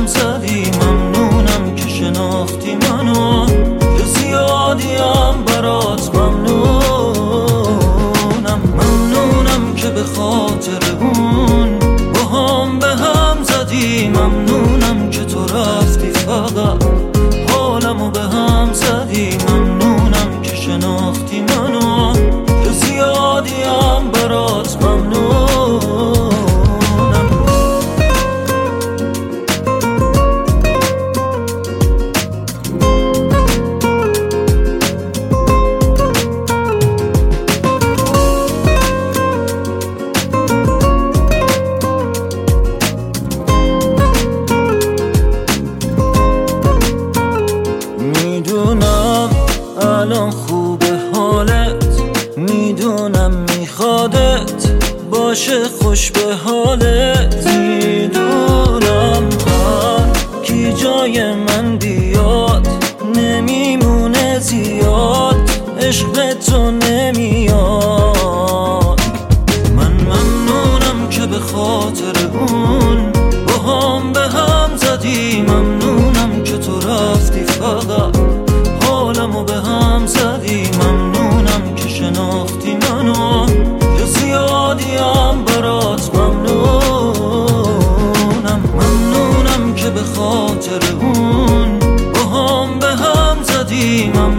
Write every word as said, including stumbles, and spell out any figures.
هم زدی، ممنونم که شناختی منو، که زیادیم برات ممنونم. ممنونم که به خاطر اون با هم به هم زدی، ممنونم که تو رفتی فقط حالمو به هم زدی. ممنونم که شناختی منو، که زیادیم برات ممنونم. میدونم الان خوبه حالت، میدونم میخوادت باشه خوش به حالت. میدونم هر کی جای من بیاد نمیمونه زیاد، عشق تو نمیاد. من ممنونم که به خاطر اون با هم به هم زدی، ممنونم که تو رفتی فقط حالمو به هم زدی. ممنونم که شناختی منو، که زیادیم برات ممنونم. ممنونم که به خاطر اون با هم به هم زدی.